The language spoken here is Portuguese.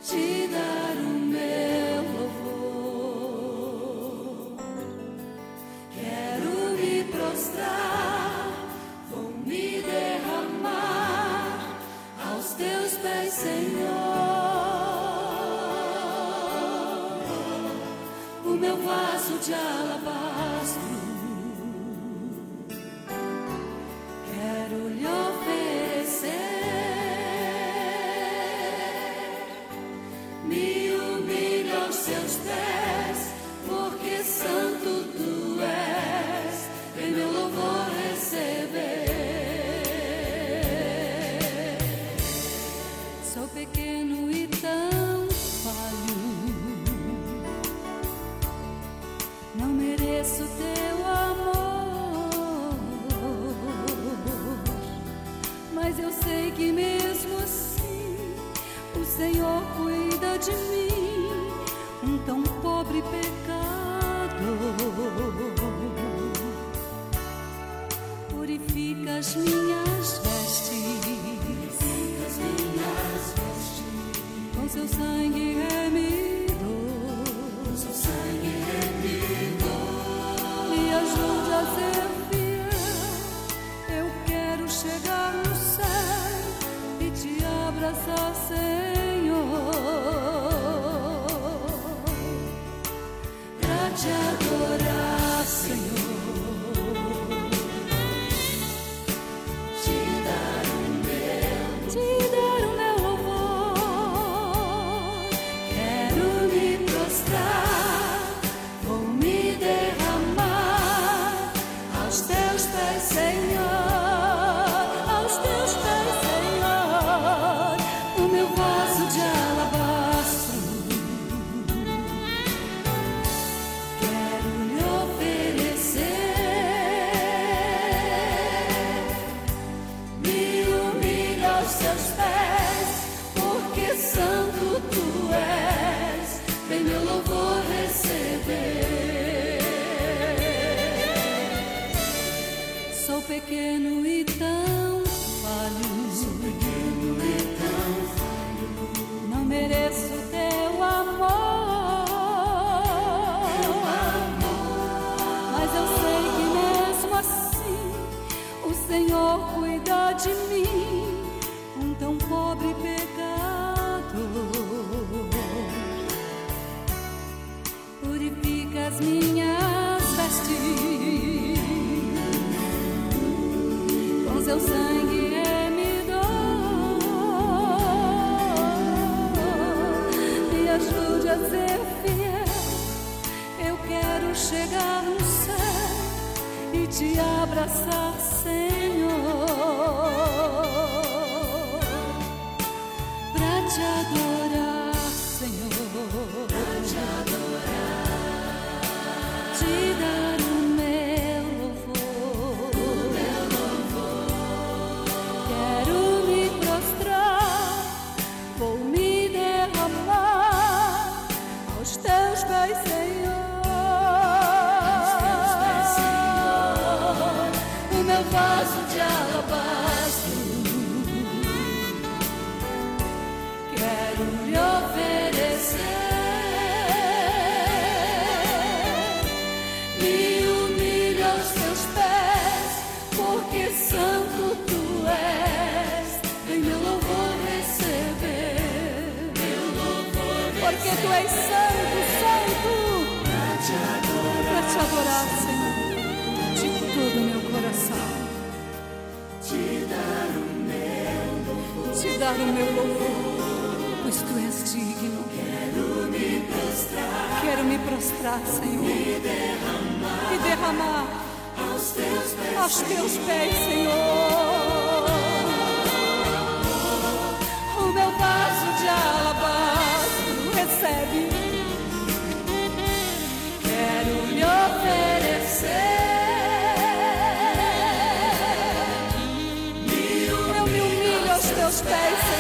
te dar o meu louvor. Quero me prostrar, vou me derramar aos teus pés, Senhor. O meu vaso de alabastro quero lhe oferecer. Me humilho aos seus pés, porque santo tu és, em meu louvor receber. Sou pequeno e tão falho, não mereço teu amor, mas eu sei que mesmo assim o Senhor cuida de mim, um tão pobre pecador. Purifica as minhas vestes, com seu sangue remidor, me ajude a ser fiel. Eu quero chegar no céu e te abraçar, Senhor, pra te adorar, Senhor. Sou pequeno e tão falho, não mereço teu amor, mas eu sei que mesmo assim o Senhor cuida de mim, um tão pobre pecador. Purifica as minhas vestes, com seu sangue remidor, me ajude a ser fiel. Eu quero chegar no céu e te abraçar, Senhor, pra te adorar, Senhor, pra te adorar, te dar o meu louvor. Quero me prostrar, vou me derramar aos teus pés, Senhor. O meu vaso de alabastro quero lhe oferecer. Me humilho aos teus pés, porque santo tu és, em meu louvor receber. Porque tu és santo, santo, pra te adorar, Senhor, de todo o meu coração, te dar o meu louvor, pois tu és digno. Quero me prostrar, Senhor, e derramar aos teus pés, Senhor, o meu vaso de alabastro. Recebe, quero lhe oferecer. Eu me humilho aos teus pés,